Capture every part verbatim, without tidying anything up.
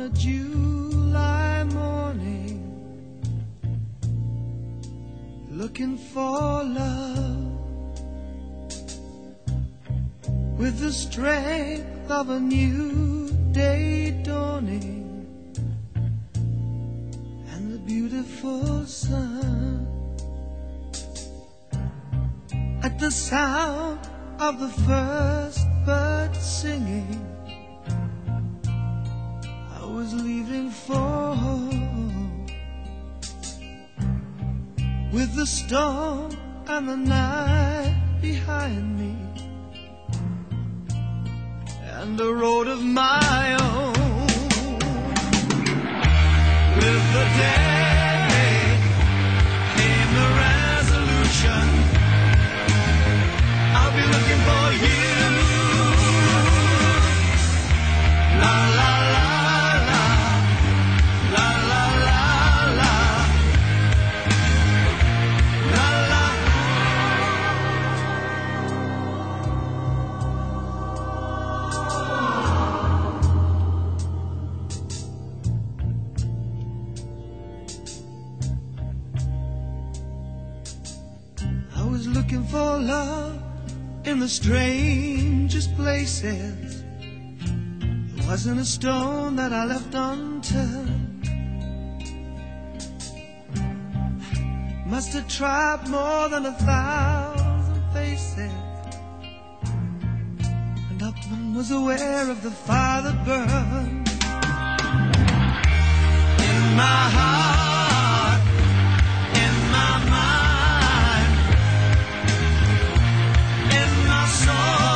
a July morning, looking for love with the strength of a new day dawning and the beautiful sun. At the sound of the first bird singing, I was leaving for home, with the storm and the night behind me, and a road of my own. With the day came the resolution, I'll be looking for you. La la la la, la la la la, la la. I was looking for love in the strangest places. There wasn't a stone that I left unturned. Must have tried more than a thousand faces, and up and was aware of the fire that burned in my heart, in my mind, in my soul.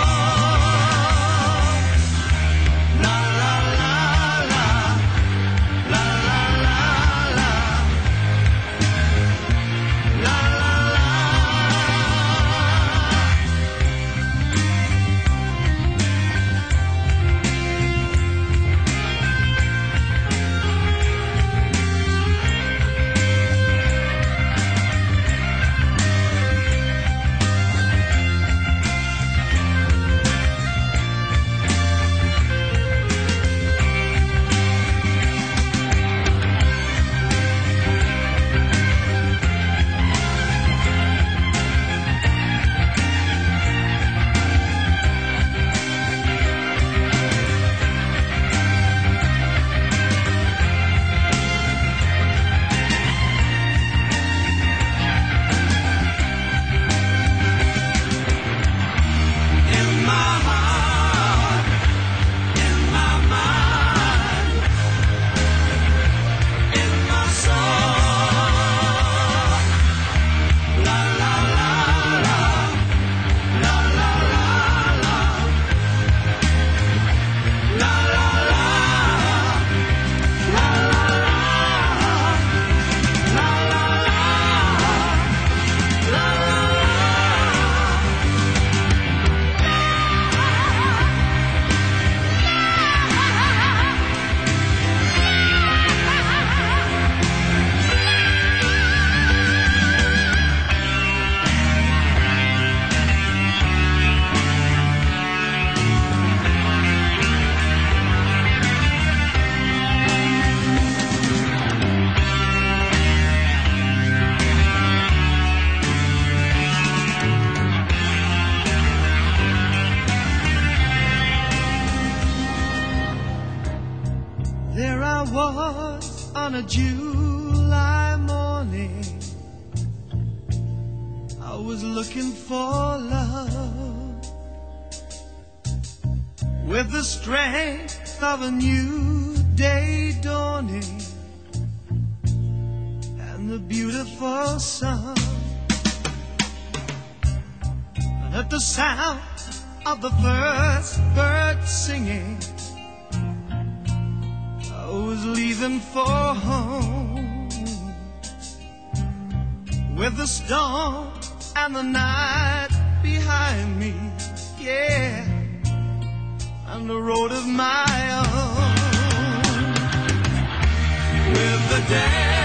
La la la la, la la la la, la la la. There I was on a July morning, I was looking for love with the strength of a new day dawning and the beautiful sun. And at the sound of the first bird singing, I was leaving for home, with the storm and the night behind me, yeah, and the road of my own. With the day